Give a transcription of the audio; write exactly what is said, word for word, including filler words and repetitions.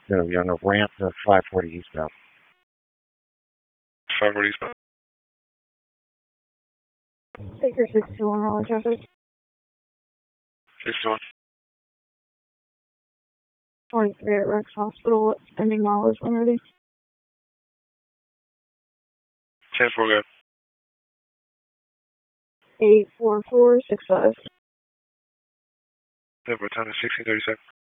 So you're on a ramp to five forty eastbound. five forty eastbound. Baker sixty-one, rolling traffic. sixty-one. twenty-three at Rex Hospital, ending mileage one ready. ten four, go. eight four four six five. ten four, time is sixteen thirty-seven.